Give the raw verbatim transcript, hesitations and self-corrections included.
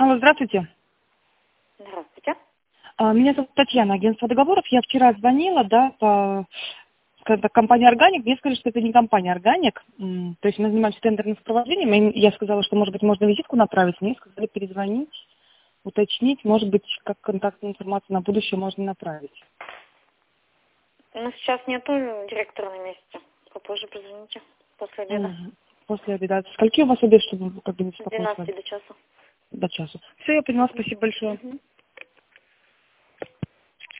Алло, здравствуйте. Здравствуйте. А, Меня зовут Татьяна, агентство договоров. Я вчера звонила, да, по, скажем так, компании «Органик». Мне сказали, что это не компания «Органик». М, То есть мы занимаемся тендерным сопровождением. И я сказала, что, может быть, можно визитку направить. Мне сказали перезвонить, уточнить. Может быть, как контактную информацию на будущее можно направить. Ну, сейчас нету директора на месте. Попозже позвоните. После обеда. Мгм. После обеда. С скольки у вас обед, чтобы как бы не С беспокоить вас двенадцати до часа. до часу? Все, я поняла. Мгм. Спасибо большое. Мгм.